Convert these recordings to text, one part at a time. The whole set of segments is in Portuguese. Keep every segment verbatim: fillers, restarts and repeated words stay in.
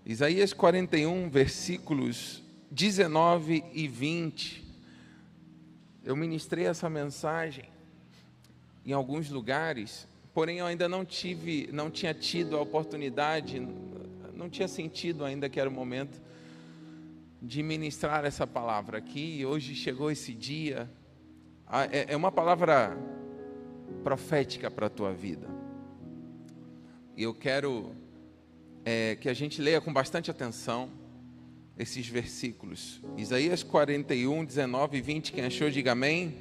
Isaías quarenta e um, versículos dezenove e vinte. Eu ministrei essa mensagem em alguns lugares, porém eu ainda não tive, não tinha tido a oportunidade, não tinha sentido ainda que era o momento de ministrar essa palavra aqui. E hoje chegou esse dia. É uma palavra profética para a tua vida. E eu quero é, que a gente leia com bastante atenção esses versículos. Isaías quarenta e um, dezenove e vinte. Quem achou, diga amém.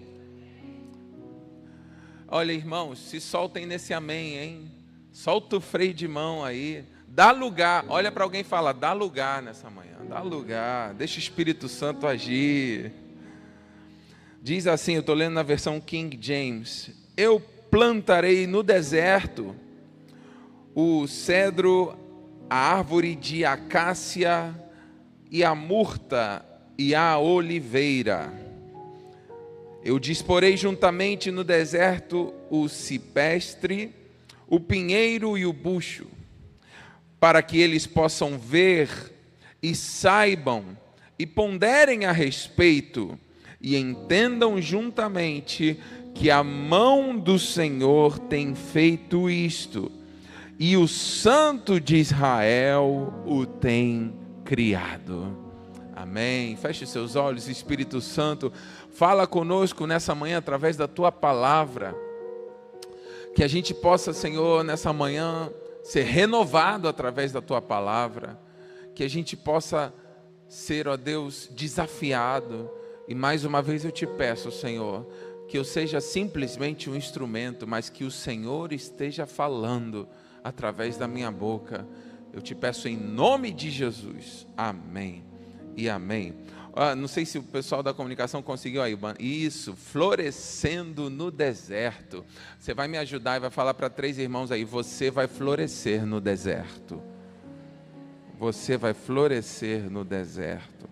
Olha, irmãos, se soltem nesse amém, hein? Solta o freio de mão aí. Dá lugar. Olha para alguém e fala, dá lugar nessa manhã. Dá lugar. Deixa o Espírito Santo agir. Diz assim, eu estou lendo na versão King James. Eu plantarei no deserto o cedro, a árvore de acácia e a murta e a oliveira. Eu disporei juntamente no deserto o cipestre, o pinheiro e o bucho, para que eles possam ver e saibam e ponderem a respeito e entendam juntamente que a mão do Senhor tem feito isto, e o Santo de Israel o tem criado. Amém. Feche seus olhos, Espírito Santo, fala conosco nessa manhã através da tua palavra, que a gente possa, Senhor, nessa manhã ser renovado através da tua palavra, que a gente possa ser, ó Deus, desafiado. E mais uma vez eu te peço, Senhor, que eu seja simplesmente um instrumento, mas que o Senhor esteja falando através da minha boca. Eu te peço em nome de Jesus. Amém e amém. Ah, não sei se o pessoal da comunicação conseguiu aí. Isso, florescendo no deserto. Você vai me ajudar e vai falar para três irmãos aí, você vai florescer no deserto. Você vai florescer no deserto.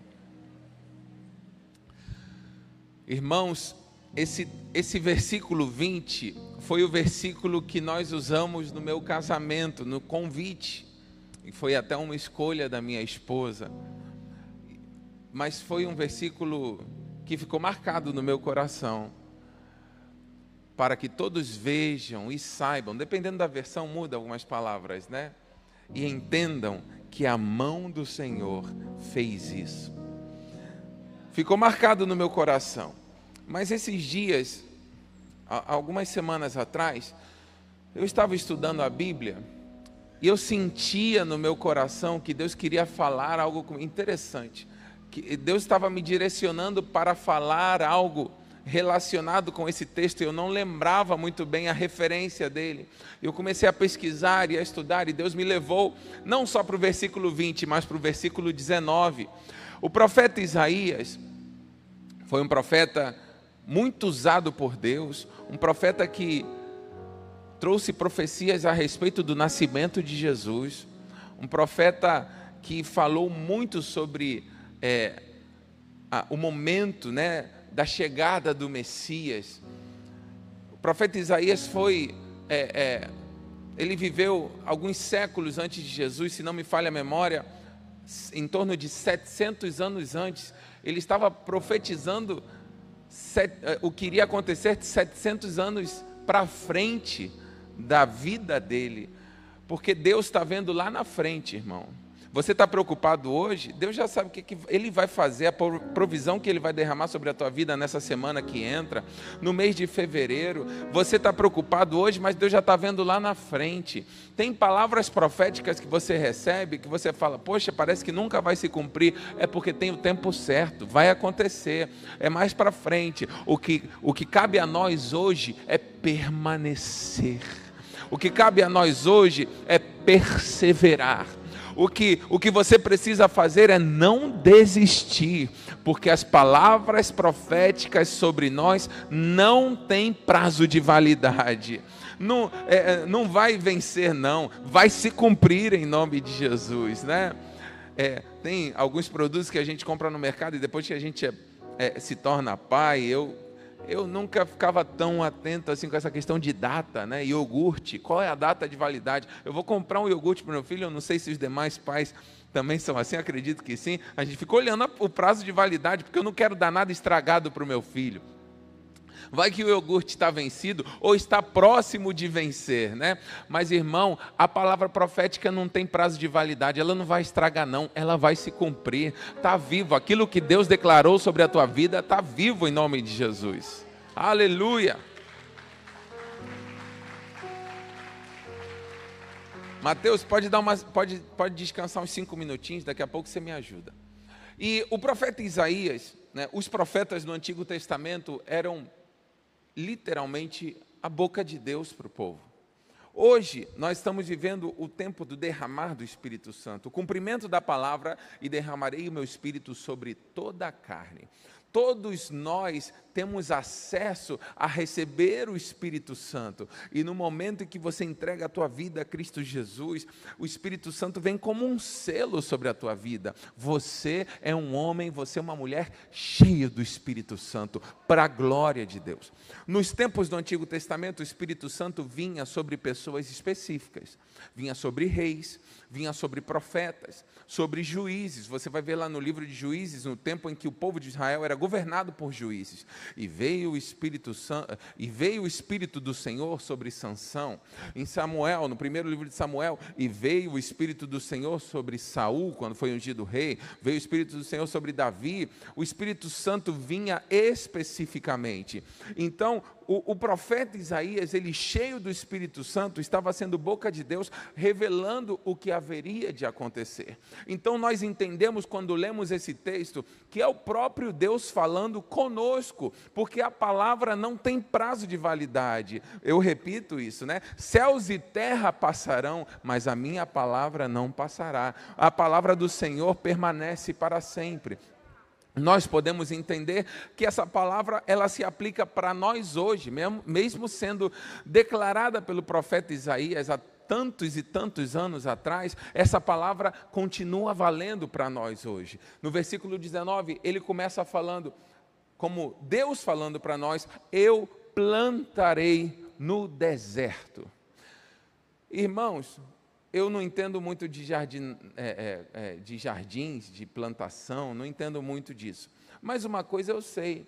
Irmãos, esse, esse versículo vinte foi o versículo que nós usamos no meu casamento, no convite. E foi até uma escolha da minha esposa. Mas foi um versículo que ficou marcado no meu coração, para que todos vejam e saibam, dependendo da versão muda algumas palavras, né? E entendam que a mão do Senhor fez isso. Ficou marcado no meu coração. Mas esses dias, algumas semanas atrás, eu estava estudando a Bíblia e eu sentia no meu coração que Deus queria falar algo interessante. Que Deus estava me direcionando para falar algo relacionado com esse texto. Eu não lembrava muito bem a referência dele. Eu comecei a pesquisar e a estudar, e Deus me levou não só para o versículo vinte, mas para o versículo dezenove. O profeta Isaías foi um profeta muito usado por Deus, um profeta que trouxe profecias a respeito do nascimento de Jesus, um profeta que falou muito sobre É, a, o momento, né, da chegada do Messias. O profeta Isaías foi, é, é, ele viveu alguns séculos antes de Jesus, se não me falha a memória, em torno de setecentos anos antes. Ele estava profetizando set, o que iria acontecer de setecentos anos para frente da vida dele, porque Deus está vendo lá na frente, irmão. Você está preocupado hoje? Deus já sabe o que, que Ele vai fazer, a provisão que Ele vai derramar sobre a tua vida nessa semana que entra, no mês de fevereiro. Você está preocupado hoje, mas Deus já está vendo lá na frente. Tem palavras proféticas que você recebe, que você fala, poxa, parece que nunca vai se cumprir. É porque tem o tempo certo, vai acontecer, é mais para frente. O que, o que cabe a nós hoje é permanecer. O que cabe a nós hoje é perseverar. O que, o que você precisa fazer é não desistir, porque as palavras proféticas sobre nós não têm prazo de validade. Não, é, não vai vencer não, vai se cumprir em nome de Jesus, né? É, tem alguns produtos que a gente compra no mercado e depois que a gente é, é, se torna pai, eu... eu nunca ficava tão atento assim com essa questão de data, né? Iogurte, qual é a data de validade? Eu vou comprar um iogurte para o meu filho, eu não sei se os demais pais também são assim, acredito que sim. A gente fica olhando o prazo de validade, porque eu não quero dar nada estragado para o meu filho. Vai que o iogurte está vencido ou está próximo de vencer, né? Mas, irmão, a palavra profética não tem prazo de validade, ela não vai estragar não, ela vai se cumprir, está vivo, aquilo que Deus declarou sobre a tua vida está vivo em nome de Jesus, aleluia. Mateus, pode, dar uma, pode, pode descansar uns cinco minutinhos, daqui a pouco você me ajuda. E o profeta Isaías, né, os profetas no Antigo Testamento eram literalmente a boca de Deus para o povo. Hoje, nós estamos vivendo o tempo do derramar do Espírito Santo, o cumprimento da palavra, e derramarei o meu Espírito sobre toda a carne. Todos nós temos acesso a receber o Espírito Santo, e no momento em que você entrega a tua vida a Cristo Jesus, o Espírito Santo vem como um selo sobre a tua vida. Você é um homem, você é uma mulher cheio do Espírito Santo, para a glória de Deus. Nos tempos do Antigo Testamento, o Espírito Santo vinha sobre pessoas específicas, vinha sobre reis, vinha sobre profetas, sobre juízes. Você vai ver lá no livro de Juízes, no tempo em que o povo de Israel era governado por juízes, e veio o Espírito Santo, e veio o Espírito do Senhor sobre Sansão. Em Samuel, no primeiro livro de Samuel, e veio o Espírito do Senhor sobre Saul, quando foi ungido rei. Veio o Espírito do Senhor sobre Davi. O Espírito Santo vinha especificamente. Então, o, o profeta Isaías, ele cheio do Espírito Santo, estava sendo boca de Deus, revelando o que haveria de acontecer. Então nós entendemos, quando lemos esse texto, que é o próprio Deus falando conosco, porque a palavra não tem prazo de validade. Eu repito isso, né? Céus e terra passarão, mas a minha palavra não passará. A palavra do Senhor permanece para sempre. Nós podemos entender que essa palavra, ela se aplica para nós hoje, mesmo, mesmo sendo declarada pelo profeta Isaías há tantos e tantos anos atrás, essa palavra continua valendo para nós hoje. No versículo dezenove, ele começa falando, como Deus falando para nós: eu plantarei no deserto. Irmãos, eu não entendo muito de, jardim, é, é, de jardins, de plantação, não entendo muito disso. Mas uma coisa eu sei,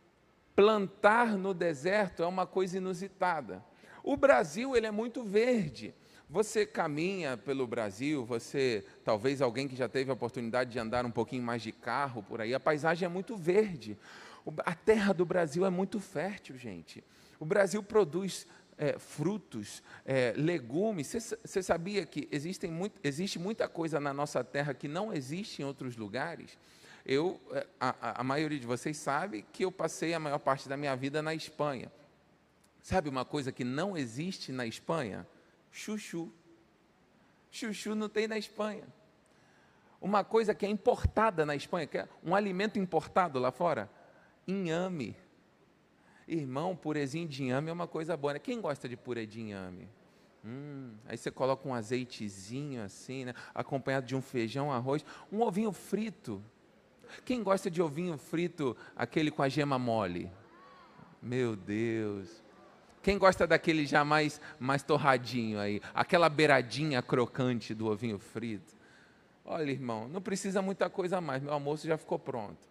plantar no deserto é uma coisa inusitada. O Brasil, ele é muito verde. Você caminha pelo Brasil, você, talvez alguém que já teve a oportunidade de andar um pouquinho mais de carro por aí, a paisagem é muito verde. A terra do Brasil é muito fértil, gente. O Brasil produz É, frutos, é, legumes. Você sabia que existem muito, existe muita coisa na nossa terra que não existe em outros lugares? Eu, a, a maioria de vocês sabe que eu passei a maior parte da minha vida na Espanha. Sabe uma coisa que não existe na Espanha? Chuchu. Chuchu não tem na Espanha. Uma coisa que é importada na Espanha, que é um alimento importado lá fora, inhame. Irmão, purezinho de inhame é uma coisa boa, né? Quem gosta de purê de inhame? Hum, aí você coloca um azeitezinho assim, né? Acompanhado de um feijão, arroz, um ovinho frito. Quem gosta de ovinho frito, aquele com a gema mole? Meu Deus. Quem gosta daquele já mais, mais torradinho aí? Aquela beiradinha crocante do ovinho frito? Olha, irmão, não precisa muita coisa mais, meu almoço já ficou pronto.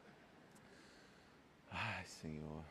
Ai, Senhor.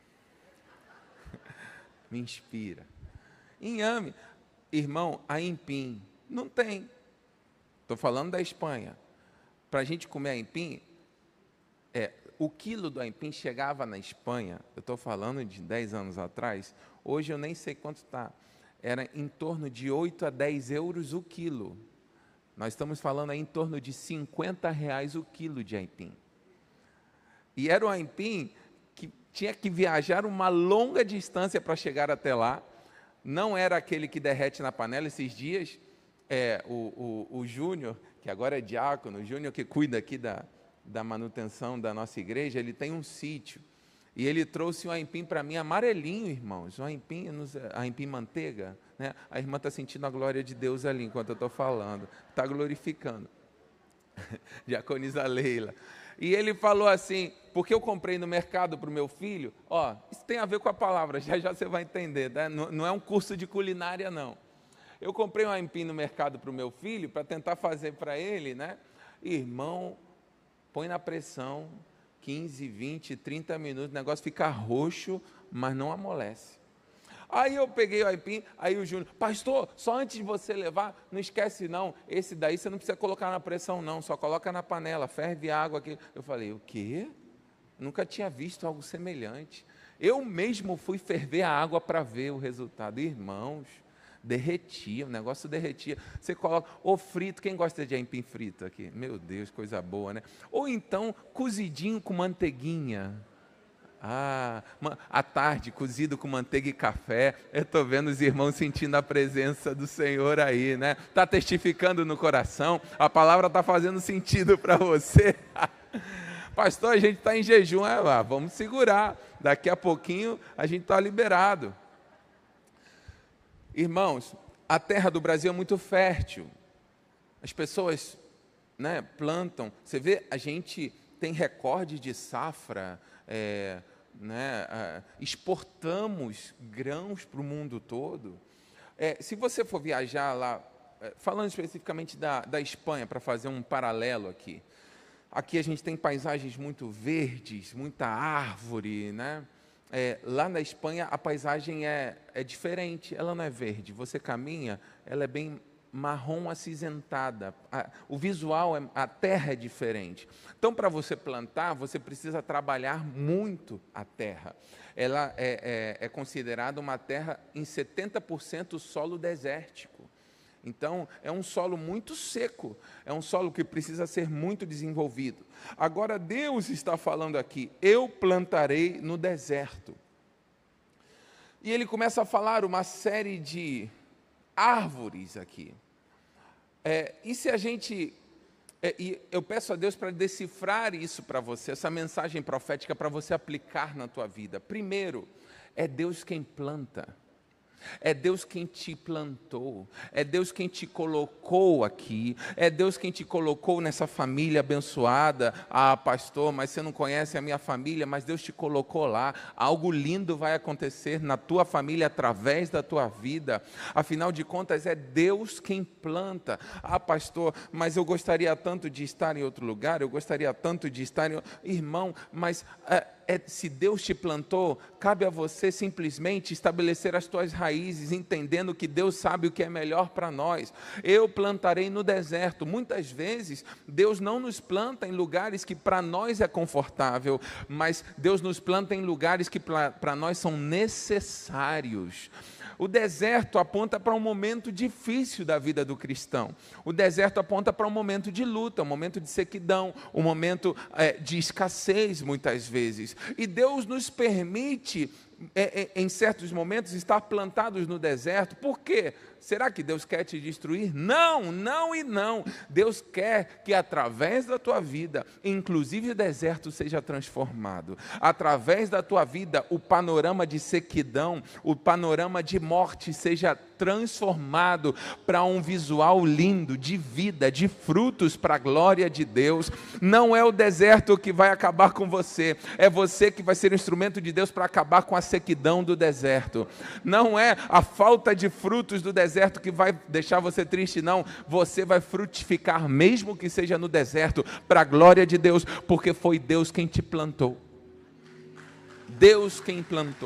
Me inspira. Inhame. Irmão, aipim não tem. Estou falando da Espanha. Para a gente comer aipim, é, o quilo do aipim chegava na Espanha, eu estou falando de dez anos atrás, hoje eu nem sei quanto está, era em torno de oito a dez euros o quilo. Nós estamos falando aí em torno de cinquenta reais o quilo de aipim. E era o aipim tinha que viajar uma longa distância para chegar até lá. Não era aquele que derrete na panela. Esses dias, é, o, o, o Júnior, que agora é diácono, o Júnior que cuida aqui da, da manutenção da nossa igreja, ele tem um sítio. E ele trouxe um aipim para mim amarelinho, irmãos. Um aipim, aipim manteiga. Né? A irmã está sentindo a glória de Deus ali enquanto eu estou falando. Está glorificando. Diaconisa Leila. E ele falou assim, porque eu comprei no mercado para o meu filho, ó, isso tem a ver com a palavra, já já você vai entender, né? não, não é um curso de culinária, não. Eu comprei um aipim no mercado para o meu filho, para tentar fazer para ele, né? Irmão, põe na pressão, quinze, vinte, trinta minutos, o negócio fica roxo, mas não amolece. Aí eu peguei o aipim, aí o Júnior, pastor, só antes de você levar, não esquece não, esse daí você não precisa colocar na pressão não, só coloca na panela, ferve água aqui. Eu falei, o quê? Nunca tinha visto algo semelhante. Eu mesmo fui ferver a água para ver o resultado. Irmãos, derretia, o negócio derretia. Você coloca, ou frito, quem gosta de aipim frito aqui? Meu Deus, coisa boa, né? Ou então, cozidinho com manteiguinha. Ah, à tarde, cozido com manteiga e café. Eu estou vendo os irmãos sentindo a presença do Senhor aí, né? Está testificando no coração, a palavra está fazendo sentido para você. Pastor, a gente está em jejum, é lá, vamos segurar, daqui a pouquinho a gente está liberado. Irmãos, a terra do Brasil é muito fértil, as pessoas, né, plantam, você vê, a gente tem recorde de safra, é, né, é, exportamos grãos para o mundo todo. É, se você for viajar lá, é, falando especificamente da, da Espanha, para fazer um paralelo aqui, aqui a gente tem paisagens muito verdes, muita árvore, né? É, lá na Espanha a paisagem é, é diferente, ela não é verde, você caminha, ela é bem marrom acinzentada, a, o visual, é, a terra é diferente. Então, para você plantar, você precisa trabalhar muito a terra. Ela é, é, é considerada uma terra em setenta por cento solo desértico. Então, é um solo muito seco, é um solo que precisa ser muito desenvolvido. Agora, Deus está falando aqui, eu plantarei no deserto. E Ele começa a falar uma série de árvores aqui. É, e se a gente... É, e eu peço a Deus para decifrar isso para você, essa mensagem profética para você aplicar na tua vida. Primeiro, é Deus quem planta. É Deus quem te plantou, é Deus quem te colocou aqui, é Deus quem te colocou nessa família abençoada. Ah, pastor, mas você não conhece a minha família, mas Deus te colocou lá. Algo lindo vai acontecer na tua família através da tua vida. Afinal de contas, é Deus quem planta. Ah, pastor, mas eu gostaria tanto de estar em outro lugar, eu gostaria tanto de estar em... Irmão, mas... É, É, se Deus te plantou, cabe a você simplesmente estabelecer as tuas raízes, entendendo que Deus sabe o que é melhor para nós. Eu plantarei no deserto. Muitas vezes, Deus não nos planta em lugares que para nós é confortável, mas Deus nos planta em lugares que para nós são necessários. O deserto aponta para um momento difícil da vida do cristão. O deserto aponta para um momento de luta, um momento de sequidão, um momento é, de escassez, muitas vezes. E Deus nos permite, é, é, em certos momentos, estar plantados no deserto. Por quê? Será que Deus quer te destruir? Não, não e não. Deus quer que através da tua vida, inclusive o deserto seja transformado. Através da tua vida, o panorama de sequidão, o panorama de morte seja transformado para um visual lindo, de vida, de frutos para a glória de Deus. Não é o deserto que vai acabar com você, é você que vai ser o instrumento de Deus para acabar com a sequidão do deserto. Não é a falta de frutos do deserto que vai deixar você triste, não. Você vai frutificar, mesmo que seja no deserto, para a glória de Deus, porque foi Deus quem te plantou. Deus quem plantou.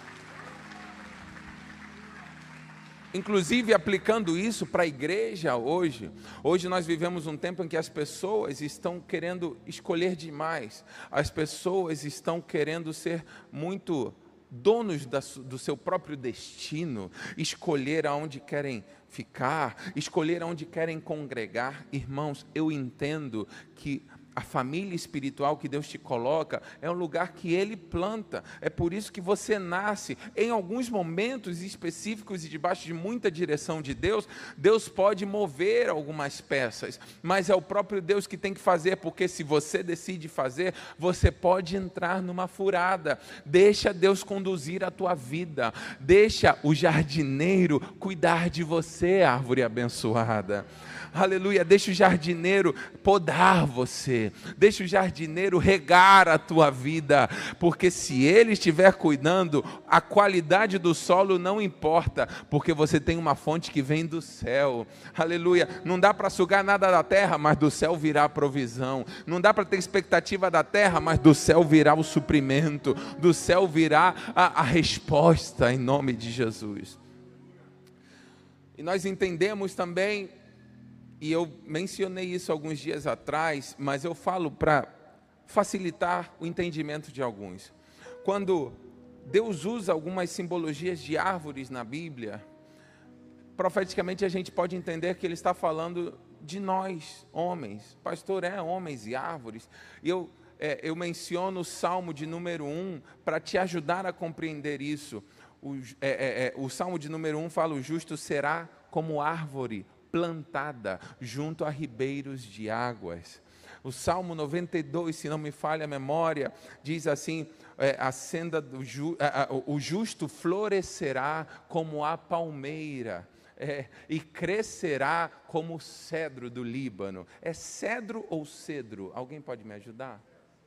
Inclusive, aplicando isso para a igreja hoje, hoje nós vivemos um tempo em que as pessoas estão querendo escolher demais, as pessoas estão querendo ser muito donos da, do seu próprio destino, escolher aonde querem ficar, escolher aonde querem congregar. Irmãos, eu entendo que a família espiritual que Deus te coloca é um lugar que Ele planta. É por isso que você nasce. Em alguns momentos específicos e debaixo de muita direção de Deus, Deus pode mover algumas peças, mas é o próprio Deus que tem que fazer, porque se você decide fazer, você pode entrar numa furada. Deixa Deus conduzir a tua vida. Deixa o jardineiro cuidar de você, árvore abençoada. aleluia, deixa o jardineiro podar você, deixa o jardineiro regar a tua vida, porque se ele estiver cuidando, a qualidade do solo não importa, porque você tem uma fonte que vem do céu, aleluia. Não dá para sugar nada da terra, mas do céu virá a provisão. Não dá para ter expectativa da terra, mas do céu virá o suprimento, do céu virá a, a resposta, em nome de Jesus. E nós entendemos também, e eu mencionei isso alguns dias atrás, mas eu falo para facilitar o entendimento de alguns. Quando Deus usa algumas simbologias de árvores na Bíblia, profeticamente a gente pode entender que Ele está falando de nós, homens. Pastor, é homens e árvores. E eu, é, eu menciono o Salmo de número um para te ajudar a compreender isso. O, é, é, é, o Salmo de número um fala: o justo será como árvore plantada junto a ribeiros de águas. O Salmo noventa e dois, se não me falha a memória, diz assim: é, a senda do ju, a, a, o justo florescerá como a palmeira, é, e crescerá como o cedro do Líbano. É cedro ou cedro? Alguém pode me ajudar?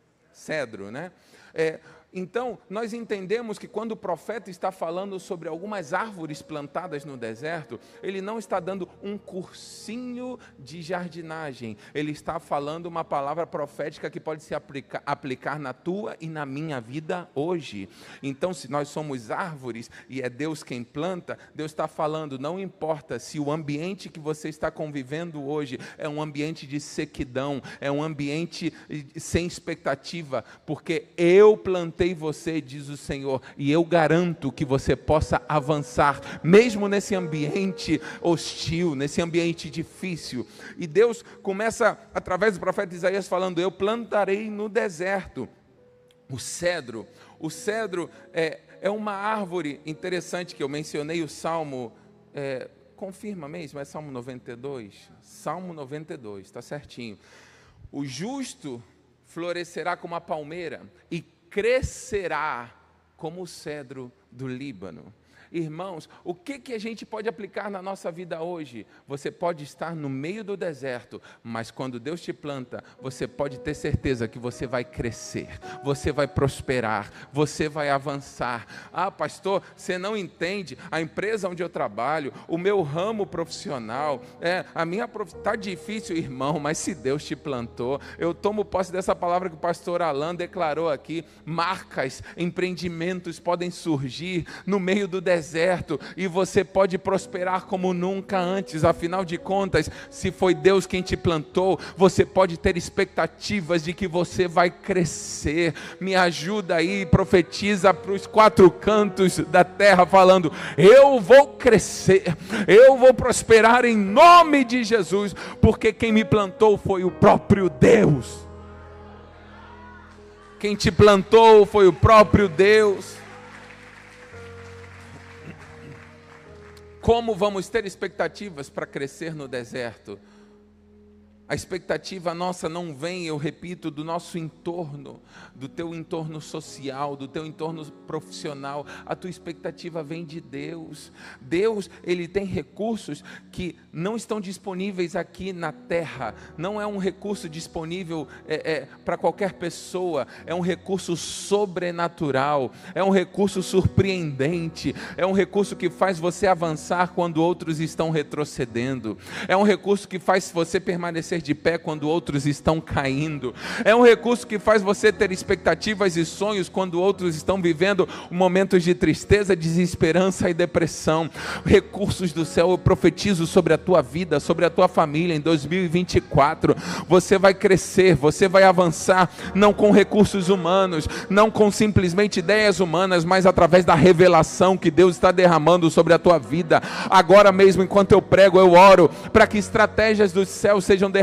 Cedro, né? É, então, nós entendemos que quando o profeta está falando sobre algumas árvores plantadas no deserto, ele não está dando um cursinho de jardinagem, ele está falando uma palavra profética que pode se aplicar, aplicar na tua e na minha vida hoje. Então, se nós somos árvores e é Deus quem planta, Deus está falando, não importa se o ambiente que você está convivendo hoje é um ambiente de sequidão, é um ambiente sem expectativa, porque eu plantei você, diz o Senhor, e eu garanto que você possa avançar, mesmo nesse ambiente hostil, nesse ambiente difícil. E Deus começa, através do profeta Isaías, falando: eu plantarei no deserto o cedro. O cedro é, é uma árvore interessante, que eu mencionei o Salmo, é, confirma mesmo, é Salmo noventa e dois? Salmo noventa e dois, está certinho. O justo florescerá como a palmeira e crescerá como o cedro do Líbano. Irmãos, o que, que a gente pode aplicar na nossa vida hoje? Você pode estar no meio do deserto, mas quando Deus te planta, você pode ter certeza que você vai crescer, você vai prosperar, você vai avançar. Ah, pastor, você não entende, a empresa onde eu trabalho, o meu ramo profissional, é, a minha prof... tá difícil, irmão, mas se Deus te plantou, eu tomo posse dessa palavra que o pastor Alan declarou aqui: marcas, empreendimentos podem surgir no meio do deserto, deserto, e você pode prosperar como nunca antes. Afinal de contas, se foi Deus quem te plantou, você pode ter expectativas de que você vai crescer. Me ajuda aí, profetiza para os quatro cantos da terra, falando: eu vou crescer, eu vou prosperar em nome de Jesus, porque quem me plantou foi o próprio Deus. Quem te plantou foi o próprio Deus. Como vamos ter expectativas para crescer no deserto? A expectativa nossa não vem, eu repito, do nosso entorno, do teu entorno social, do teu entorno profissional. A tua expectativa vem de Deus. Deus, Ele tem recursos que não estão disponíveis aqui na terra. Não é um recurso disponível é, é, para qualquer pessoa. É um recurso sobrenatural. É um recurso surpreendente. É um recurso que faz você avançar quando outros estão retrocedendo. É um recurso que faz você permanecer de pé quando outros estão caindo. É um recurso que faz você ter expectativas e sonhos quando outros estão vivendo momentos de tristeza, desesperança e depressão. Recursos do céu, eu profetizo sobre a tua vida, sobre a tua família em dois mil e vinte e quatro. Você vai crescer, você vai avançar, não com recursos humanos, não com simplesmente ideias humanas, mas através da revelação que Deus está derramando sobre a tua vida. Agora mesmo, enquanto eu prego, eu oro para que estratégias do céu sejam derramadas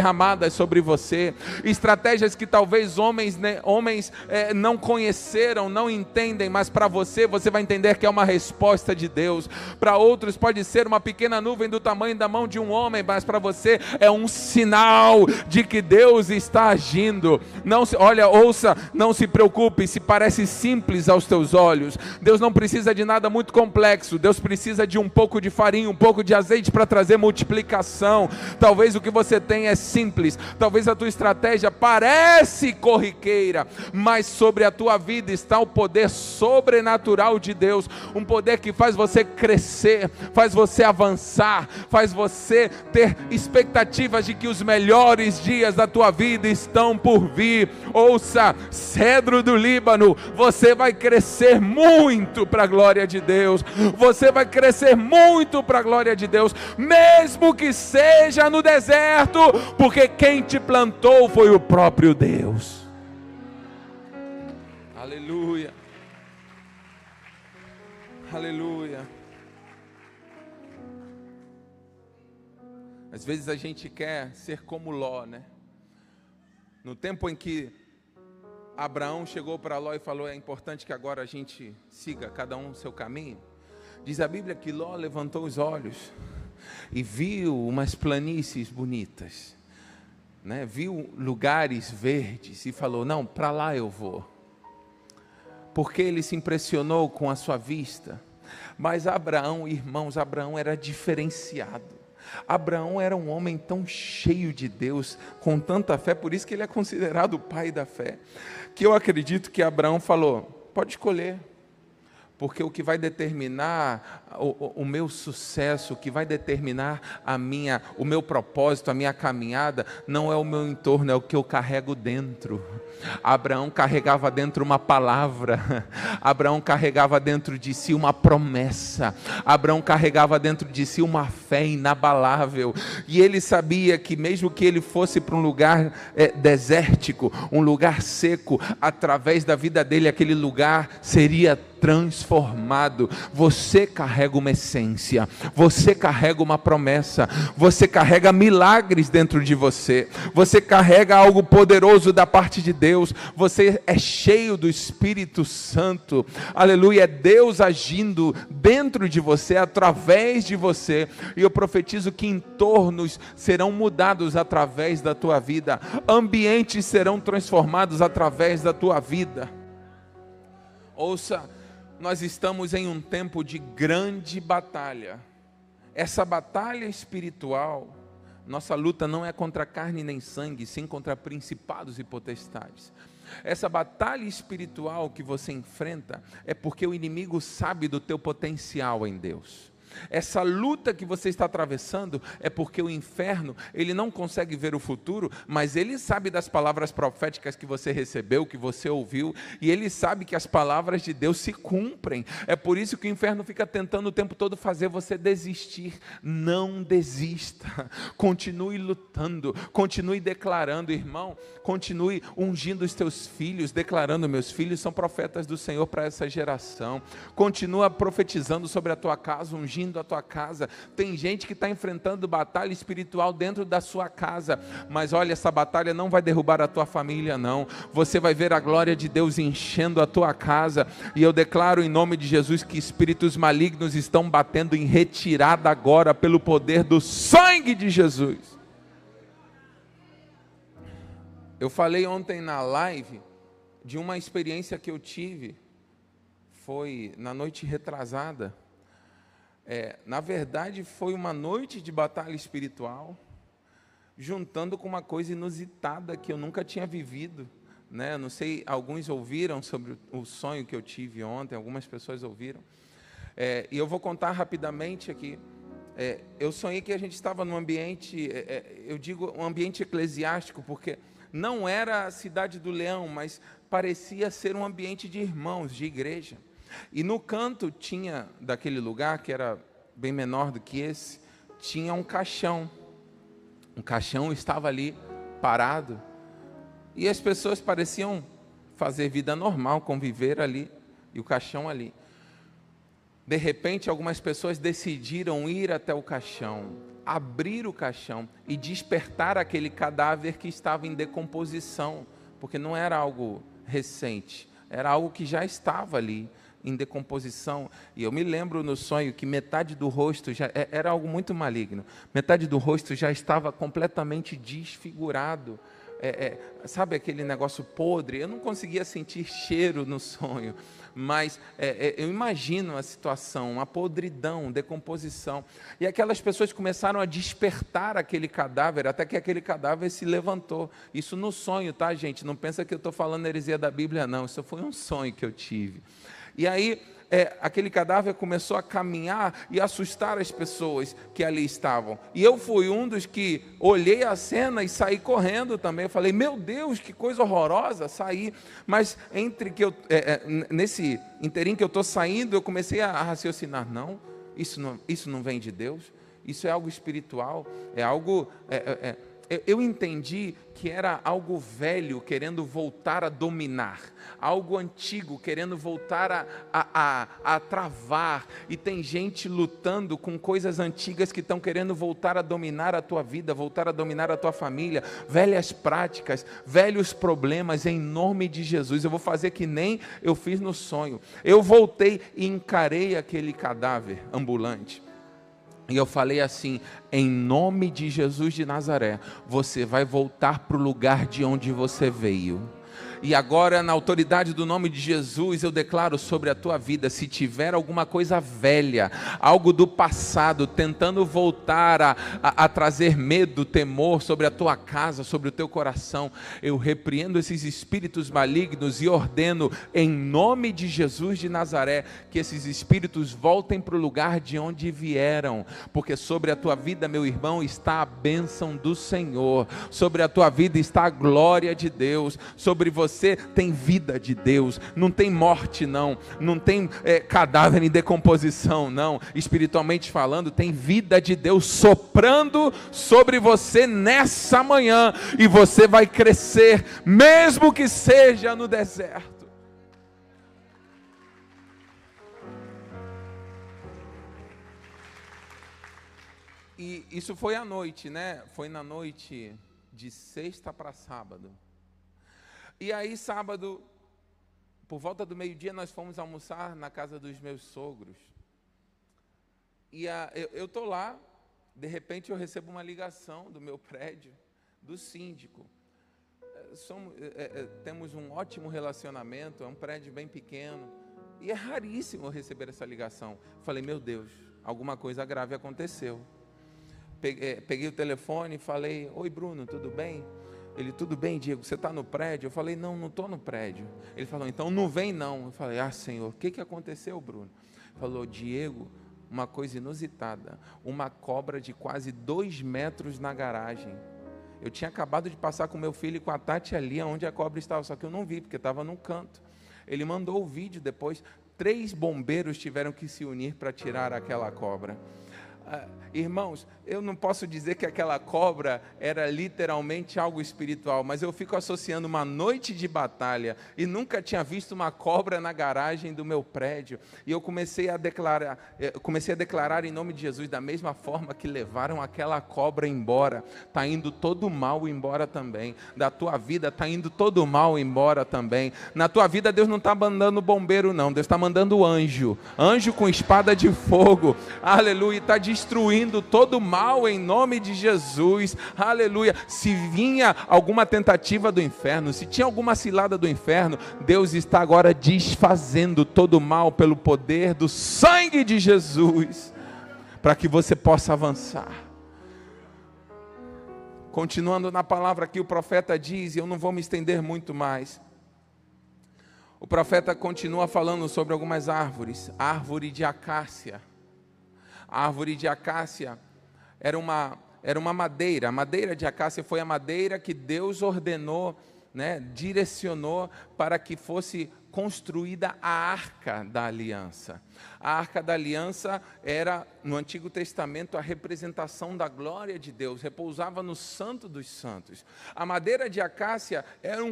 derramadas sobre você, estratégias que talvez homens, né, homens é, não conheceram, não entendem, mas para você, você vai entender que é uma resposta de Deus. Para outros pode ser uma pequena nuvem do tamanho da mão de um homem, mas para você é um sinal de que Deus está agindo. Não se, olha, ouça, não se preocupe se parece simples aos teus olhos. Deus não precisa de nada muito complexo. Deus precisa de um pouco de farinha, um pouco de azeite para trazer multiplicação. Talvez o que você tem é simples, talvez a tua estratégia parece corriqueira, mas sobre a tua vida está o poder sobrenatural de Deus, um poder que faz você crescer, faz você avançar, faz você ter expectativas de que os melhores dias da tua vida estão por vir. Ouça, cedro do Líbano, você vai crescer muito para a glória de Deus, você vai crescer muito para a glória de Deus, mesmo que seja no deserto, porque quem te plantou foi o próprio Deus. Aleluia, aleluia. Às vezes a gente quer ser como Ló, né? No tempo em que Abraão chegou para Ló e falou: é importante que agora a gente siga cada um o seu caminho. Diz a Bíblia que Ló levantou os olhos e viu umas planícies bonitas, né? Viu lugares verdes e falou: não, para lá eu vou. Porque ele se impressionou com a sua vista. Mas Abraão, irmãos, Abraão era diferenciado. Abraão era um homem tão cheio de Deus, com tanta fé, por isso que ele é considerado o pai da fé, que eu acredito que Abraão falou: pode escolher, porque o que vai determinar o, o meu sucesso, o que vai determinar a minha, o meu propósito, a minha caminhada, não é o meu entorno, é o que eu carrego dentro. Abraão carregava dentro uma palavra, Abraão carregava dentro de si uma promessa, Abraão carregava dentro de si uma fé inabalável, e ele sabia que mesmo que ele fosse para um lugar é, desértico, um lugar seco, através da vida dele, aquele lugar seria transformado. Você carrega uma essência, você carrega uma promessa, você carrega milagres dentro de você, você carrega algo poderoso da parte de Deus, você é cheio do Espírito Santo, aleluia, é Deus agindo dentro de você, através de você, e eu profetizo que entornos serão mudados através da tua vida, ambientes serão transformados através da tua vida. Ouça, nós estamos em um tempo de grande batalha. Essa batalha espiritual, nossa luta não é contra carne nem sangue, sim contra principados e potestades. Essa batalha espiritual que você enfrenta é porque o inimigo sabe do teu potencial em Deus. Essa luta que você está atravessando é porque o inferno, ele não consegue ver o futuro, mas ele sabe das palavras proféticas que você recebeu, que você ouviu, e ele sabe que as palavras de Deus se cumprem. É por isso que o inferno fica tentando o tempo todo fazer você desistir. Não desista, continue lutando, continue declarando, irmão, continue ungindo os teus filhos, declarando: meus filhos são profetas do Senhor para essa geração. Continua profetizando sobre a tua casa, ungindo a tua casa. Tem gente que está enfrentando batalha espiritual dentro da sua casa, mas olha, essa batalha não vai derrubar a tua família não, você vai ver a glória de Deus enchendo a tua casa, e eu declaro em nome de Jesus que espíritos malignos estão batendo em retirada agora, pelo poder do sangue de Jesus. Eu falei ontem na live de uma experiência que eu tive, foi na noite retrasada. É, na verdade foi uma noite de batalha espiritual, juntando com uma coisa inusitada que eu nunca tinha vivido, né? Não sei, alguns ouviram sobre o sonho que eu tive ontem, algumas pessoas ouviram, é, e eu vou contar rapidamente aqui. É, eu sonhei que a gente estava num ambiente, é, é, eu digo um ambiente eclesiástico, porque não era a cidade do Leão, mas parecia ser um ambiente de irmãos, de igreja. E no canto tinha, daquele lugar, que era bem menor do que esse, tinha um caixão. Um caixão estava ali, parado. E as pessoas pareciam fazer vida normal, conviver ali, e o caixão ali. De repente, algumas pessoas decidiram ir até o caixão, abrir o caixão e despertar aquele cadáver que estava em decomposição, porque não era algo recente, era algo que já estava ali em decomposição. E eu me lembro no sonho que metade do rosto já era algo muito maligno, metade do rosto já estava completamente desfigurado. É, é, sabe aquele negócio podre? Eu não conseguia sentir cheiro no sonho, mas é, é, eu imagino a situação, uma podridão, decomposição. E aquelas pessoas começaram a despertar aquele cadáver, até que aquele cadáver se levantou. Isso no sonho, tá, gente? Não pensa que eu estou falando heresia da Bíblia, não. Isso foi um sonho que eu tive. E aí, é, aquele cadáver começou a caminhar e assustar as pessoas que ali estavam. E eu fui um dos que olhei a cena e saí correndo também. Eu falei, meu Deus, que coisa horrorosa, saí. Mas entre que eu, é, é, nesse inteirinho que eu estou saindo, eu comecei a raciocinar, não, isso não, isso não vem de Deus, isso é algo espiritual, é algo... É, é, é, eu entendi que era algo velho querendo voltar a dominar, algo antigo querendo voltar a, a, a, a travar, e tem gente lutando com coisas antigas que estão querendo voltar a dominar a tua vida, voltar a dominar a tua família, velhas práticas, velhos problemas. Em nome de Jesus, eu vou fazer que nem eu fiz no sonho. Eu voltei e encarei aquele cadáver ambulante. E eu falei assim, em nome de Jesus de Nazaré, você vai voltar para o lugar de onde você veio. E agora, na autoridade do nome de Jesus, eu declaro sobre a tua vida, se tiver alguma coisa velha, algo do passado, tentando voltar a, a, a trazer medo, temor sobre a tua casa, sobre o teu coração, eu repreendo esses espíritos malignos e ordeno, em nome de Jesus de Nazaré, que esses espíritos voltem para o lugar de onde vieram, porque sobre a tua vida, meu irmão, está a bênção do Senhor, sobre a tua vida está a glória de Deus, sobre você Você tem vida de Deus, não tem morte não, não tem é, cadáver em decomposição não, espiritualmente falando, tem vida de Deus soprando sobre você nessa manhã, e você vai crescer, mesmo que seja no deserto. E isso foi à noite, né? Foi na noite de sexta para sábado. E aí, sábado, por volta do meio-dia, nós fomos almoçar na casa dos meus sogros. E a, eu estou lá, de repente eu recebo uma ligação do meu prédio, do síndico. Somos, é, é, temos um ótimo relacionamento, é um prédio bem pequeno, e é raríssimo receber essa ligação. Falei, meu Deus, alguma coisa grave aconteceu. Peguei, peguei o telefone e falei, oi Bruno, tudo bem? Ele, tudo bem, Diego, você está no prédio? Eu falei, não, não estou no prédio. Ele falou, então não vem não. Eu falei, ah Senhor, o que, que aconteceu, Bruno? Ele falou, Diego, uma coisa inusitada, uma cobra de quase dois metros na garagem. Eu tinha acabado de passar com meu filho e com a Tati ali, onde a cobra estava, só que eu não vi, porque estava num canto. Ele mandou o vídeo depois, três bombeiros tiveram que se unir para tirar aquela cobra. Ah, irmãos, eu não posso dizer que aquela cobra era literalmente algo espiritual, mas eu fico associando uma noite de batalha, e nunca tinha visto uma cobra na garagem do meu prédio, e eu comecei a declarar, comecei a declarar em nome de Jesus, da mesma forma que levaram aquela cobra embora, está indo todo o mal embora também, da tua vida está indo todo o mal embora também, na tua vida Deus não está mandando bombeiro não, Deus está mandando anjo, anjo com espada de fogo, aleluia, está destruindo todo o mal em nome de Jesus, aleluia. Se vinha alguma tentativa do inferno, se tinha alguma cilada do inferno, Deus está agora desfazendo todo o mal pelo poder do sangue de Jesus, para que você possa avançar. Continuando na palavra que o profeta diz, e eu não vou me estender muito mais, o profeta continua falando sobre algumas árvores, árvore de acácia. A árvore de acácia era uma, era uma madeira, a madeira de acácia foi a madeira que Deus ordenou, né, direcionou para que fosse construída a Arca da Aliança. A Arca da Aliança era, no Antigo Testamento, a representação da glória de Deus, repousava no Santo dos Santos. A madeira de acácia era um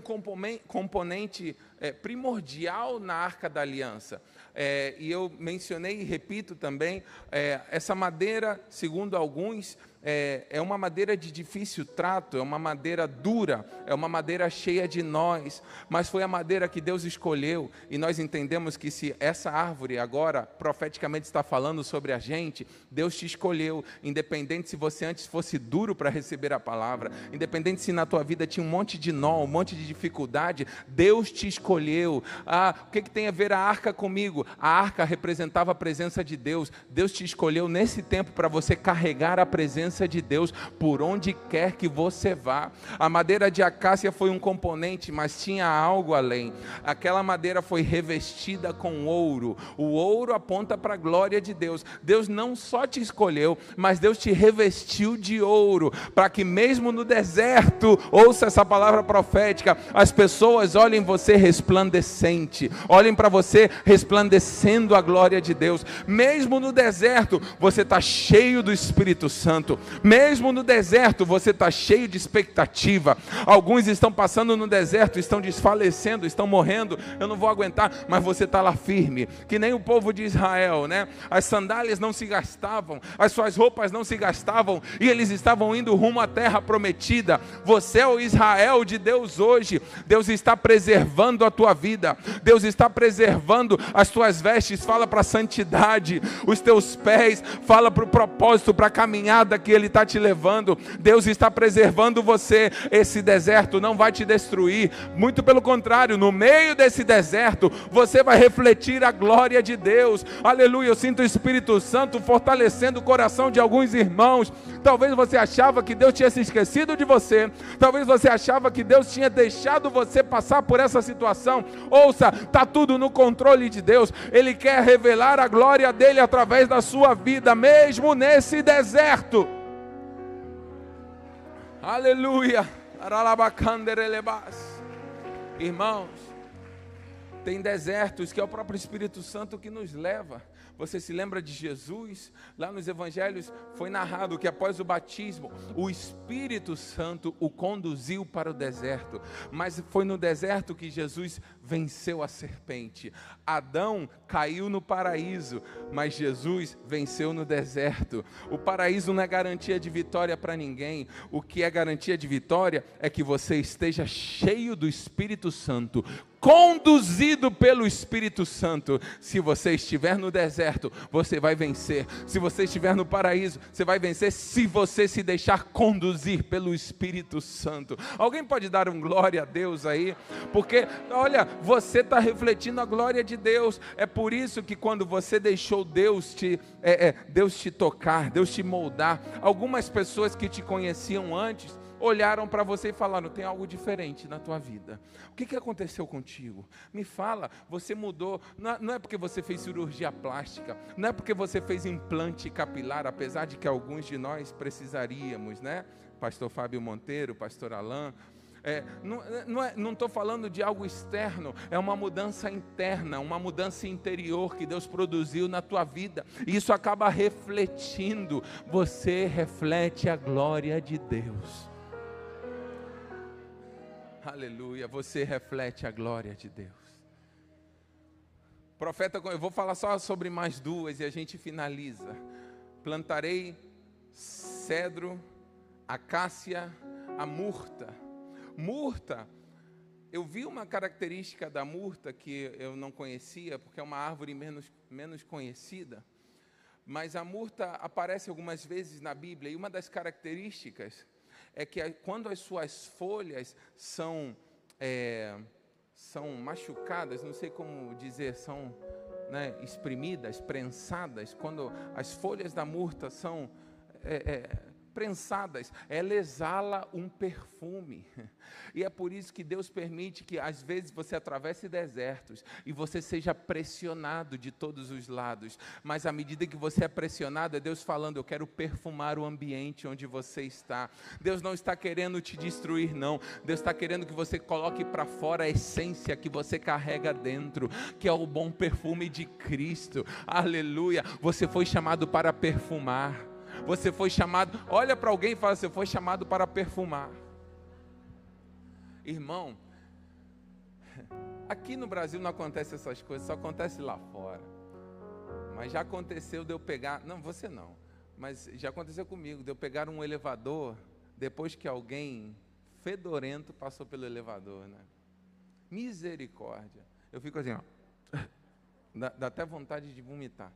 componente é, primordial na Arca da Aliança. É, e eu mencionei e repito também, é, essa madeira, segundo alguns, É, é uma madeira de difícil trato, é uma madeira dura, é uma madeira cheia de nós, mas foi a madeira que Deus escolheu, e nós entendemos que se essa árvore agora profeticamente está falando sobre a gente, Deus te escolheu, independente se você antes fosse duro para receber a palavra, independente se na tua vida tinha um monte de nó, um monte de dificuldade, Deus te escolheu. Ah, o que, que tem a ver a arca comigo? A arca representava a presença de Deus, Deus te escolheu nesse tempo para você carregar a presença de Deus por onde quer que você vá. A madeira de acácia foi um componente, mas tinha algo além. Aquela madeira foi revestida com ouro. O ouro aponta para a glória de Deus. Deus não só te escolheu, mas Deus te revestiu de ouro, para que mesmo no deserto, ouça essa palavra profética, as pessoas olhem você resplandecente, olhem para você resplandecendo a glória de Deus. Mesmo no deserto, você está cheio do Espírito Santo. Mesmo no deserto, você está cheio de expectativa. Alguns estão passando no deserto, estão desfalecendo, estão morrendo. Eu não vou aguentar, mas você está lá firme, que nem o povo de Israel, né? As sandálias não se gastavam, as suas roupas não se gastavam, e eles estavam indo rumo à terra prometida. Você é o Israel de Deus hoje. Deus está preservando a tua vida, Deus está preservando as tuas vestes. Fala para a santidade, os teus pés, fala para o propósito, para a caminhada que Ele está te levando. Deus está preservando você. Esse deserto não vai te destruir, muito pelo contrário, no meio desse deserto você vai refletir a glória de Deus. Aleluia. Eu sinto o Espírito Santo fortalecendo o coração de alguns irmãos. Talvez você achava que Deus tinha se esquecido de você, talvez você achava que Deus tinha deixado você passar por essa situação. Ouça, está tudo no controle de Deus. Ele quer revelar a glória dele através da sua vida, mesmo nesse deserto. Aleluia. Irmãos, tem desertos que é o próprio Espírito Santo que nos leva. Você se lembra de Jesus? Lá nos evangelhos foi narrado que após o batismo, o Espírito Santo o conduziu para o deserto. Mas foi no deserto que Jesus venceu a serpente. Adão caiu no paraíso, mas Jesus venceu no deserto. O paraíso não é garantia de vitória para ninguém. O que é garantia de vitória é que você esteja cheio do Espírito Santo, conduzido pelo Espírito Santo. Se você estiver no deserto, você vai vencer. Se você estiver no paraíso, você vai vencer se você se deixar conduzir pelo Espírito Santo. Alguém pode dar um glória a Deus aí? Porque, olha, você está refletindo a glória de Deus. É por isso que quando você deixou Deus te, é, é, Deus te tocar, Deus te moldar, algumas pessoas que te conheciam antes olharam para você e falaram: tem algo diferente na tua vida. O que, que aconteceu contigo? Me fala, você mudou. Não, não é porque você fez cirurgia plástica, não é porque você fez implante capilar, apesar de que alguns de nós precisaríamos, né? Pastor Fábio Monteiro, Pastor Alain. É, não estou falando de algo externo, é uma mudança interna, uma mudança interior que Deus produziu na tua vida. E isso acaba refletindo. Você reflete a glória de Deus. Aleluia, você reflete a glória de Deus. Profeta, eu vou falar só sobre mais duas e a gente finaliza. Plantarei cedro, acácia, a murta. Murta, eu vi uma característica da murta que eu não conhecia, porque é uma árvore menos, menos conhecida. Mas a murta aparece algumas vezes na Bíblia, e uma das características é que quando as suas folhas são, é, são machucadas, não sei como dizer, são, né, espremidas, prensadas, quando as folhas da murta são é, é, prensadas, ela exala um perfume. E é por isso que Deus permite que às vezes você atravesse desertos e você seja pressionado de todos os lados, mas à medida que você é pressionado, é Deus falando: eu quero perfumar o ambiente onde você está. Deus não está querendo te destruir, não. Deus está querendo que você coloque para fora a essência que você carrega dentro, que é o bom perfume de Cristo. Aleluia. Você foi chamado para perfumar. Você foi chamado, olha para alguém e fala: você foi chamado para perfumar. Irmão, aqui no Brasil não acontece essas coisas, só acontece lá fora. Mas já aconteceu de eu pegar, não, você não, mas já aconteceu comigo, de eu pegar um elevador, depois que alguém fedorento passou pelo elevador, né? Misericórdia. Eu fico assim, ó, dá, dá até vontade de vomitar.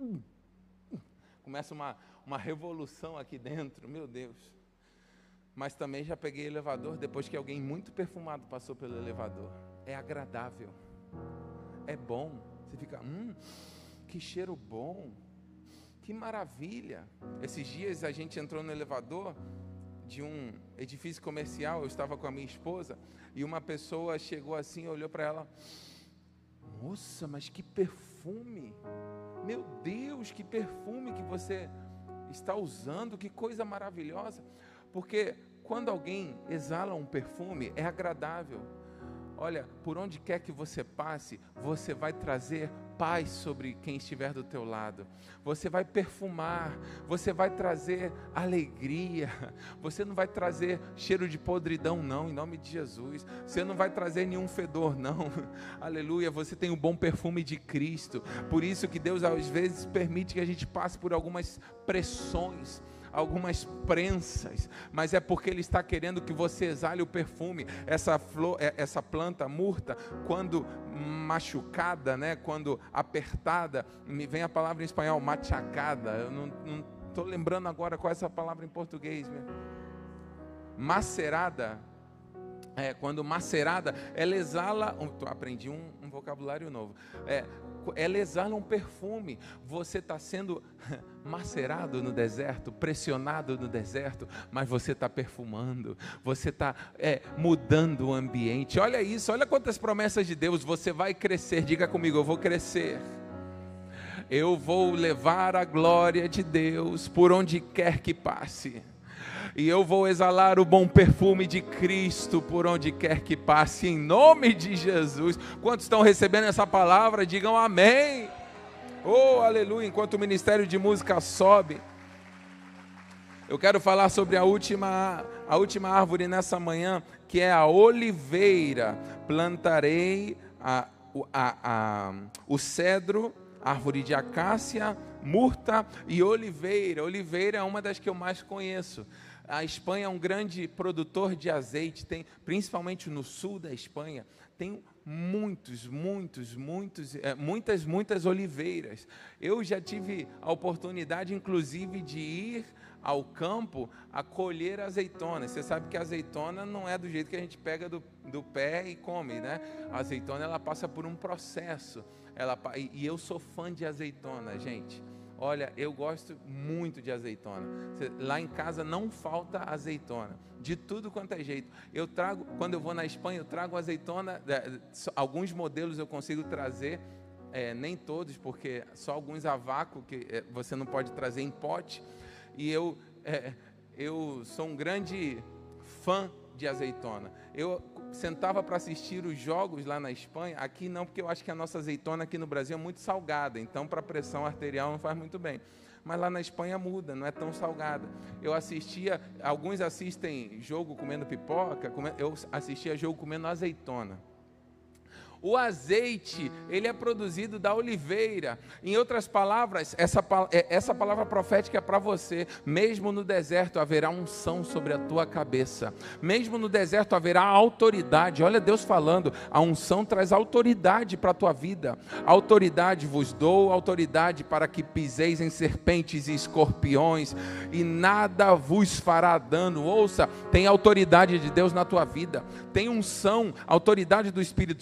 Começa uma, uma revolução aqui dentro, meu Deus. Mas também já peguei elevador depois que alguém muito perfumado passou pelo elevador. É agradável, é bom. Você fica, hum, que cheiro bom, que maravilha. Esses dias a gente entrou no elevador de um edifício comercial, eu estava com a minha esposa, e uma pessoa chegou assim, olhou para ela: moça, mas que perfume, meu Deus, que perfume que você está usando, que coisa maravilhosa. Porque quando alguém exala um perfume, é agradável. Olha, por onde quer que você passe, você vai trazer paz sobre quem estiver do teu lado. Você vai perfumar, você vai trazer alegria. Você não vai trazer cheiro de podridão, não, em nome de Jesus. Você não vai trazer nenhum fedor, não. Aleluia, você tem o bom perfume de Cristo. Por isso que Deus às vezes permite que a gente passe por algumas pressões, algumas prensas, mas é porque Ele está querendo que você exale o perfume. Essa flor, essa planta murta, quando machucada, né, quando apertada, me vem a palavra em espanhol, machacada, eu não estou lembrando agora qual é essa palavra em português mesmo. Macerada, é, quando macerada, ela exala, um, aprendi um, um vocabulário novo, é, ela exala um perfume. Você está sendo macerado no deserto, pressionado no deserto, mas você está perfumando, você está é, mudando o ambiente. Olha isso, olha quantas promessas de Deus. Você vai crescer, diga comigo: eu vou crescer. Eu vou levar a glória de Deus por onde quer que passe. E eu vou exalar o bom perfume de Cristo por onde quer que passe, em nome de Jesus. Quantos estão recebendo essa palavra? Digam amém. Oh, aleluia. Enquanto o Ministério de Música sobe, eu quero falar sobre a última, a última árvore nessa manhã, que é a oliveira. Plantarei a, a, a, o cedro, árvore de acácia, murta e oliveira. Oliveira é uma das que eu mais conheço. A Espanha é um grande produtor de azeite, tem, principalmente no sul da Espanha, tem muitos, muitos, muitos, é, muitas, muitas oliveiras. Eu já tive a oportunidade, inclusive, de ir ao campo a colher azeitonas. Você sabe que a azeitona não é do jeito que a gente pega do, do pé e come, né? A azeitona, ela passa por um processo. Ela, e, e eu sou fã de azeitona, gente. Olha, eu gosto muito de azeitona. Lá em casa não falta azeitona, de tudo quanto é jeito. Eu trago, quando eu vou na Espanha, eu trago azeitona, alguns modelos eu consigo trazer, é, nem todos, porque só alguns a vácuo que é, você não pode trazer em pote. E eu, é, eu sou um grande fã de azeitona. Eu sentava para assistir os jogos lá na Espanha, aqui não, porque eu acho que a nossa azeitona aqui no Brasil é muito salgada, então para a pressão arterial não faz muito bem. Mas lá na Espanha muda, não é tão salgada. Eu assistia, alguns assistem jogo comendo pipoca, eu assistia jogo comendo azeitona. O azeite, ele é produzido da oliveira. Em outras palavras, essa, essa palavra profética é para você. Mesmo no deserto haverá unção sobre a tua cabeça. Mesmo no deserto haverá autoridade. Olha Deus falando, a unção traz autoridade para a tua vida. Autoridade vos dou, autoridade para que piseis em serpentes e escorpiões, e nada vos fará dano. Ouça, tem autoridade de Deus na tua vida. Tem unção, autoridade do Espírito Santo para você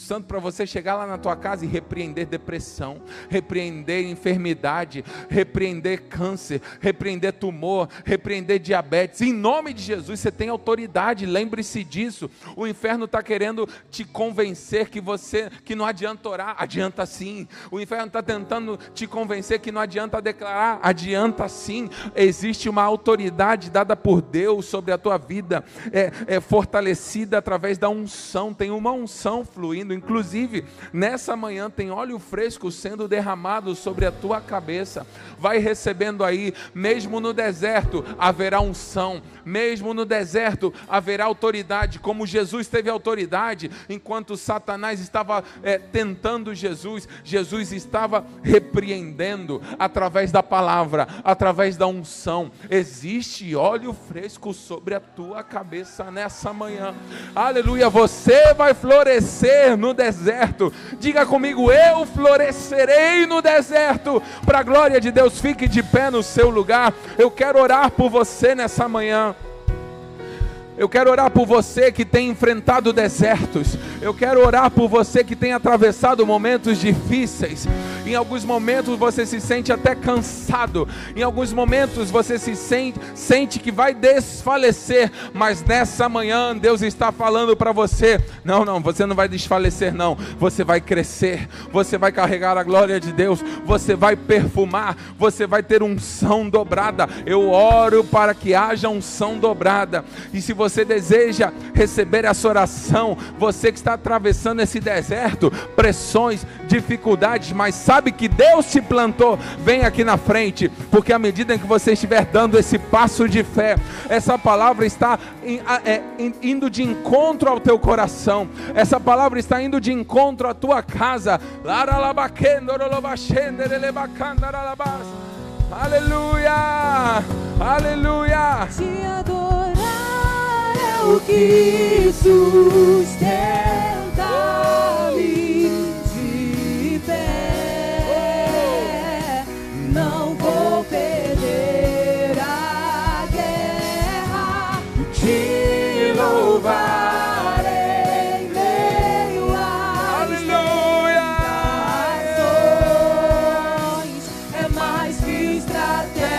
você chegar lá na tua casa e repreender depressão, repreender enfermidade, repreender câncer, repreender tumor, repreender diabetes. Em nome de Jesus, você tem autoridade, lembre-se disso. O inferno está querendo te convencer que você, que não adianta orar, adianta sim. O inferno está tentando te convencer que não adianta declarar, adianta sim. Existe uma autoridade dada por Deus sobre a tua vida, é, é fortalecida através da unção. Tem uma unção fluindo, inclusive nessa manhã tem óleo fresco sendo derramado sobre a tua cabeça. Vai recebendo aí, mesmo no deserto haverá unção, mesmo no deserto haverá autoridade, como Jesus teve autoridade enquanto Satanás estava é, tentando Jesus. Jesus estava repreendendo através da palavra, através da unção. Existe óleo fresco sobre a tua cabeça nessa manhã. Aleluia, você vai florescer no deserto. Diga comigo, eu florescerei no deserto, para a glória de Deus. Fique de pé no seu lugar. Eu quero orar por você nessa manhã. Eu quero orar por você que tem enfrentado desertos. Eu quero orar por você que tem atravessado momentos difíceis. Em alguns momentos você se sente até cansado. Em alguns momentos você se sente, sente que vai desfalecer. Mas nessa manhã Deus está falando para você: não, não, você não vai desfalecer não. Você vai crescer. Você vai carregar a glória de Deus. Você vai perfumar. Você vai ter unção dobrada. Eu oro para que haja unção dobrada. E se você Você deseja receber essa oração, você que está atravessando esse deserto, pressões, dificuldades, mas sabe que Deus te plantou, vem aqui na frente, porque à medida em que você estiver dando esse passo de fé, essa palavra está é, indo de encontro ao teu coração, essa palavra está indo de encontro à tua casa. Aleluia, aleluia. Te adorar é o que sustenta-me de pé. Não vou perder a guerra, te louvar em meio às tentações. É mais que estratégia.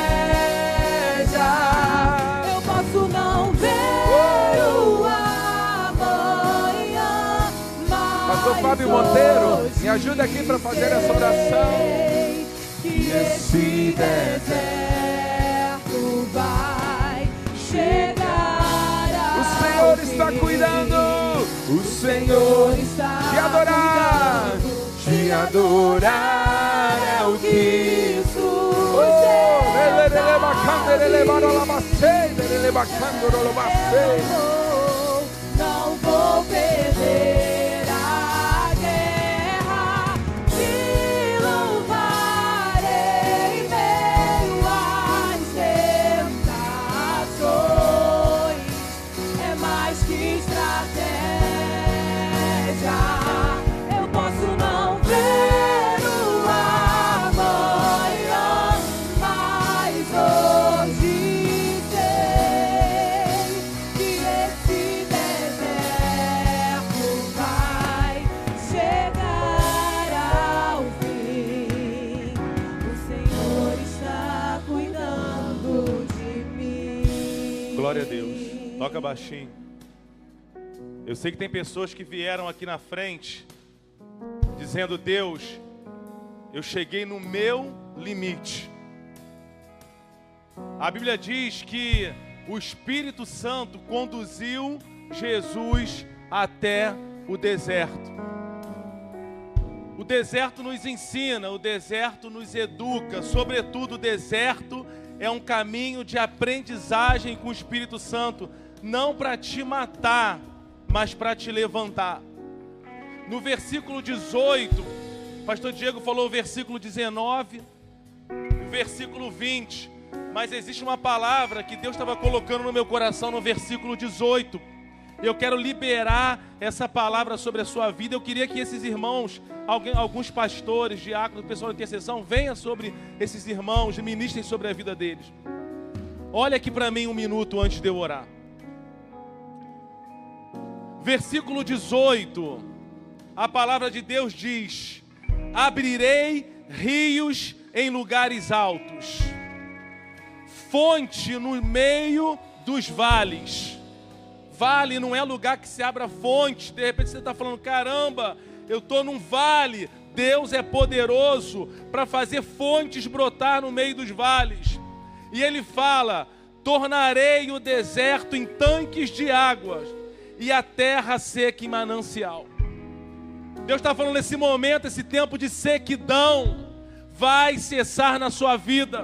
Eu posso não ver Pastor Fábio Monteiro, me ajuda aqui para fazer essa oração. Que esse deserto vai chegar. O Senhor está cuidando. O Senhor está te adorar. Te adorar é o que não vou perder a guerra, te louvarei em meio às tentações. É mais que estratégia. Eu posso não ver o amanhã, mas hoje sei que esse deserto vai chegar ao fim. O Senhor está cuidando de mim. Glória a Deus. Toca baixinho. Eu sei que tem pessoas que vieram aqui na frente dizendo: Deus, eu cheguei no meu limite. A Bíblia diz que o Espírito Santo conduziu Jesus até o deserto. O deserto nos ensina, o deserto nos educa. Sobretudo, o deserto é um caminho de aprendizagem com o Espírito Santo, não para te matar, mas para te levantar. No versículo dezoito, pastor Diego falou o versículo dezenove, o versículo vinte, mas existe uma palavra que Deus estava colocando no meu coração no versículo dezoito. Eu quero liberar essa palavra sobre a sua vida. Eu queria que esses irmãos, alguém, alguns pastores, diáconos, pessoal de intercessão, venham sobre esses irmãos, ministrem sobre a vida deles. Olha aqui para mim um minuto antes de eu orar. Versículo dezoito. a palavra de Deus diz: abrirei rios em lugares altos, fonte no meio dos vales. Vale não é lugar que se abra fonte. De repente você está falando: caramba, eu estou num vale. Deus é poderoso para fazer fontes brotar no meio dos vales. E Ele fala: tornarei o deserto em tanques de águas e a terra seca em manancial. Deus está falando nesse momento, esse tempo de sequidão vai cessar na sua vida.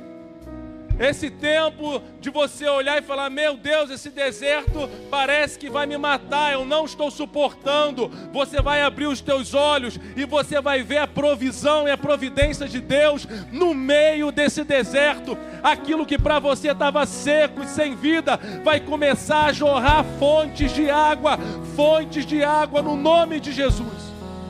Esse tempo de você olhar e falar: meu Deus, esse deserto parece que vai me matar, eu não estou suportando. Você vai abrir os teus olhos e você vai ver a provisão e a providência de Deus no meio desse deserto. Aquilo que para você estava seco e sem vida vai começar a jorrar fontes de água, fontes de água no nome de Jesus.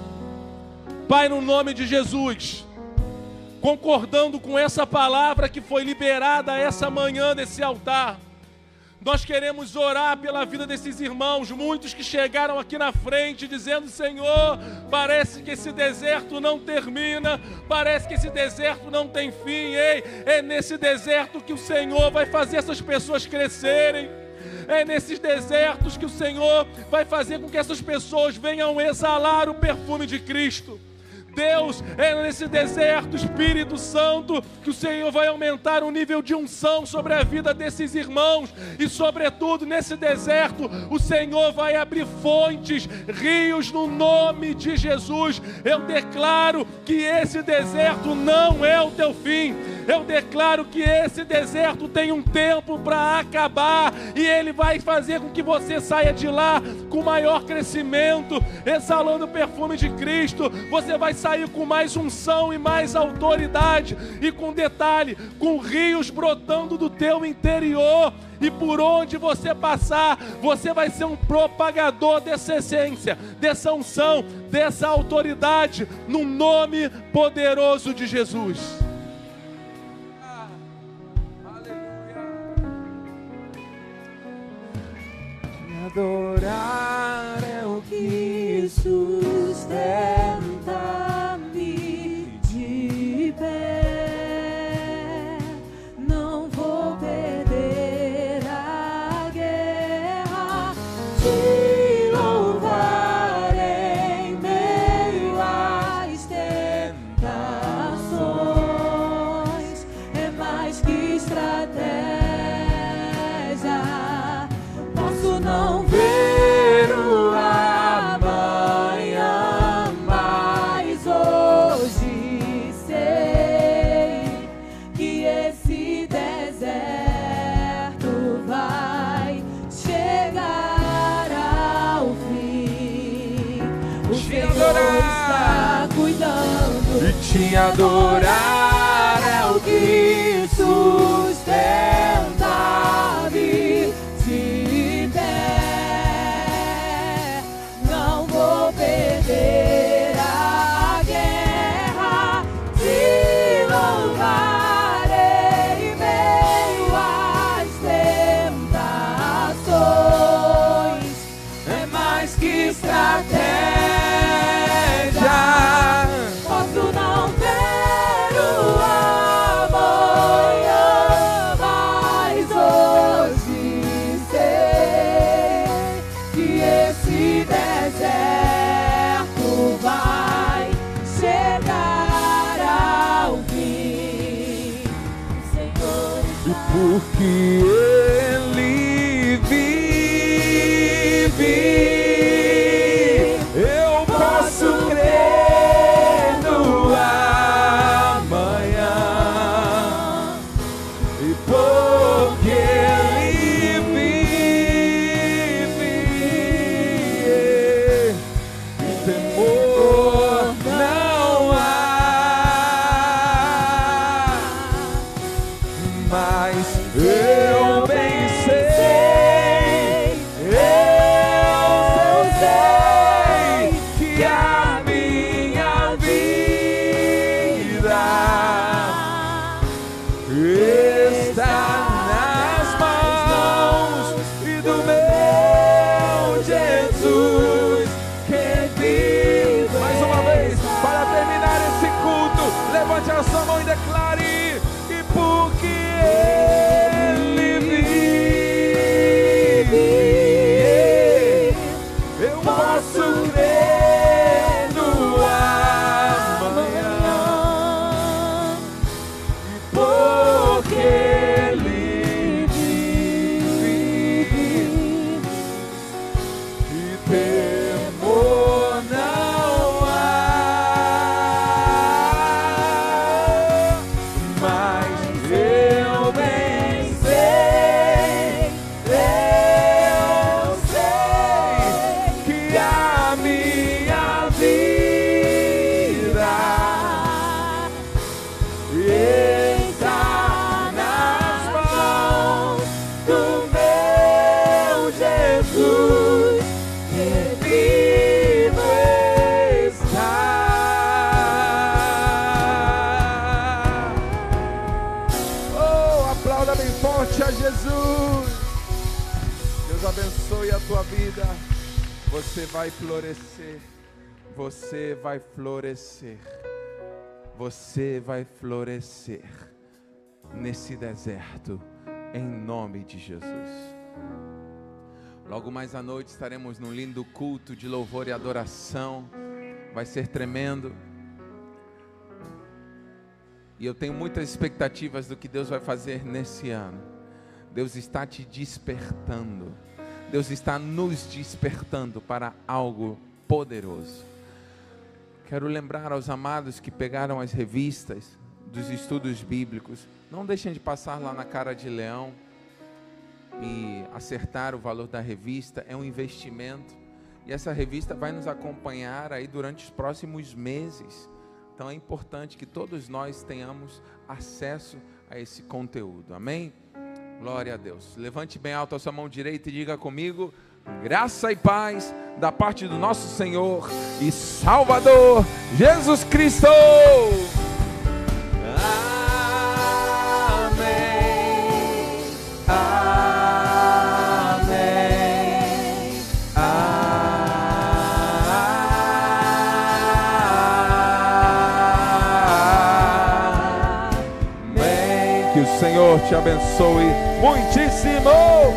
Pai, no nome de Jesus, concordando com essa palavra que foi liberada essa manhã nesse altar, nós queremos orar pela vida desses irmãos, muitos que chegaram aqui na frente dizendo: Senhor, parece que esse deserto não termina, parece que esse deserto não tem fim. Ei, é nesse deserto que o Senhor vai fazer essas pessoas crescerem. É nesses desertos que o Senhor vai fazer com que essas pessoas venham exalar o perfume de Cristo. Deus, é nesse deserto, Espírito Santo, que o Senhor vai aumentar o nível de unção sobre a vida desses irmãos. E sobretudo nesse deserto, o Senhor vai abrir fontes, rios no nome de Jesus. Eu declaro que esse deserto não é o teu fim. Eu declaro que esse deserto tem um tempo para acabar, e Ele vai fazer com que você saia de lá com maior crescimento, exalando o perfume de Cristo. Você vai sair com mais unção e mais autoridade, e com detalhe, com rios brotando do teu interior. E por onde você passar, você vai ser um propagador dessa essência, dessa unção, dessa autoridade, no nome poderoso de Jesus. Adorar é o que sustenta-me de pé. Não vou perder a guerra. Te louvar em meio às tentações. É mais que estratégia. Posso não ver o amanhã, mas hoje sei que esse deserto vai chegar ao fim. O Senhor está cuidando, e te adorar é o que sustenta-me de pé. Não vou perder a guerra. Te louvarei em meio às tentações. É mais que estratégia. Posso não ver o amanhã, mas hoje sei que esse deserto vai chegar ao fim. O Senhor está... Porque Ele vive, eu posso crer no amanhã. E porque Ele vive, e temor não há. Mas eu declare, e porque Ele vive, eu posso crer no amanhã, e porque Ele vive, e temor não há. Mas eu bem sei, eu sei que a minha vida está nas mãos do meu Jesus, que vivo está. Oh, aplauda bem forte a Jesus. Deus abençoe a tua vida. Você vai florescer. Você vai florescer. Você vai florescer nesse deserto, em nome de Jesus. Logo mais à noite estaremos num lindo culto de louvor e adoração. Vai ser tremendo. E eu tenho muitas expectativas do que Deus vai fazer nesse ano. Deus está te despertando. Deus está nos despertando para algo poderoso. Quero lembrar aos amados que pegaram as revistas dos estudos bíblicos, não deixem de passar lá na Cara de Leão e acertar o valor da revista. É um investimento e essa revista vai nos acompanhar aí durante os próximos meses. Então é importante que todos nós tenhamos acesso a esse conteúdo. Amém? Glória a Deus. Levante bem alto a sua mão direita e diga comigo: graça e paz da parte do nosso Senhor e Salvador Jesus Cristo. Amém. Amém. Amém. Que o Senhor te abençoe muitíssimo.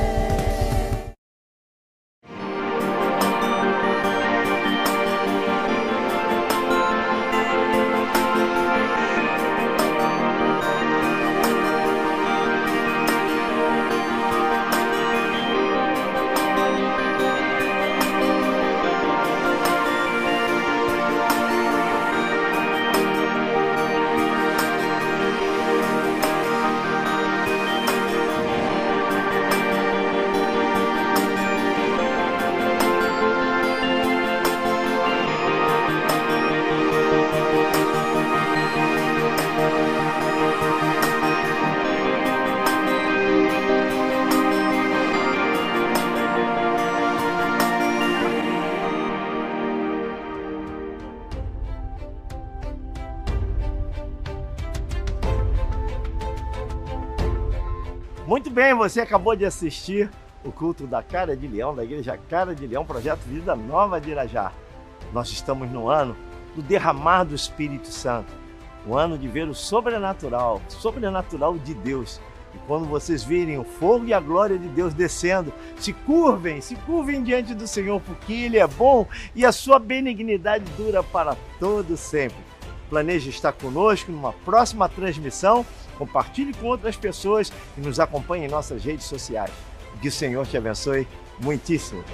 Muito bem, você acabou de assistir o culto da Cara de Leão, da Igreja Cara de Leão, Projeto Vida Nova de Irajá. Nós estamos no ano do derramar do Espírito Santo, o ano de ver o sobrenatural, sobrenatural de Deus. E quando vocês virem o fogo e a glória de Deus descendo, se curvem, se curvem diante do Senhor, porque Ele é bom e a sua benignidade dura para todo sempre. Planeje estar conosco numa próxima transmissão. Compartilhe com outras pessoas e nos acompanhe em nossas redes sociais. Que o Senhor te abençoe muitíssimo.